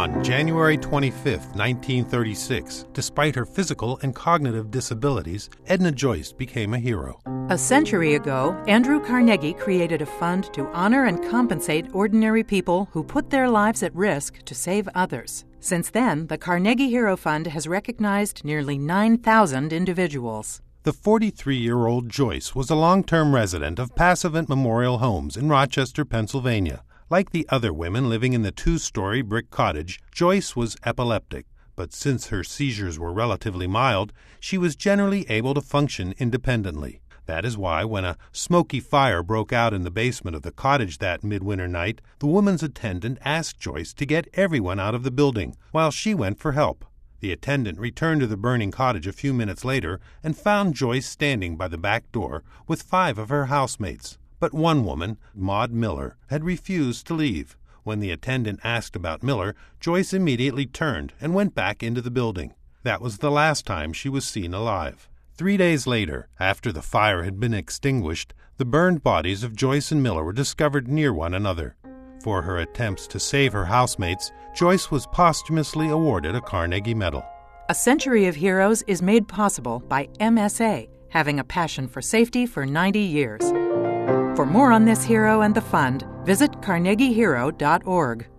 On January 25, 1936, despite her physical and cognitive disabilities, Edna Joyce became a hero. A century ago, Andrew Carnegie created a fund to honor and compensate ordinary people who put their lives at risk to save others. Since then, the Carnegie Hero Fund has recognized nearly 9,000 individuals. The 43-year-old Joyce was a long-term resident of Passavant Memorial Homes in Rochester, Pennsylvania. Like the other women living in the two-story brick cottage, Joyce was epileptic, but since her seizures were relatively mild, she was generally able to function independently. That is why, when a smoky fire broke out in the basement of the cottage that midwinter night, the woman's attendant asked Joyce to get everyone out of the building, while she went for help. The attendant returned to the burning cottage a few minutes later and found Joyce standing by the back door with 5 of her housemates. But one woman, Maud Miller, had refused to leave. When the attendant asked about Miller, Joyce immediately turned and went back into the building. That was the last time she was seen alive. 3 days later, after the fire had been extinguished, the burned bodies of Joyce and Miller were discovered near one another. For her attempts to save her housemates, Joyce was posthumously awarded a Carnegie Medal. A Century of Heroes is made possible by MSA, having a passion for safety for 90 years. For more on this hero and the fund, visit carnegiehero.org.